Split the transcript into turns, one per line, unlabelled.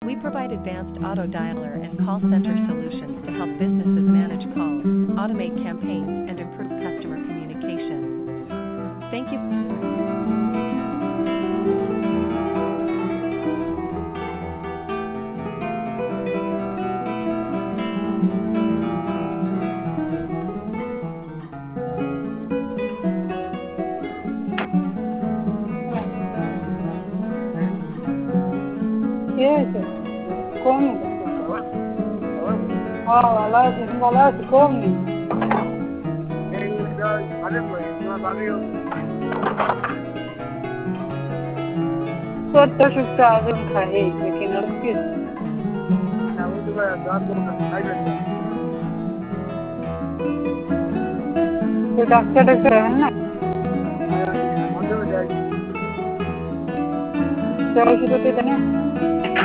We provide advanced auto dialer and call center solutions to help businesses manage calls, automate campaigns, and improve customer communication. Thank you.
¿Qué es eso? ¿Cómo? Valas, come. Suelta su casa en calle, que no lo quiero. तो doctor है ना चलो शुरू देना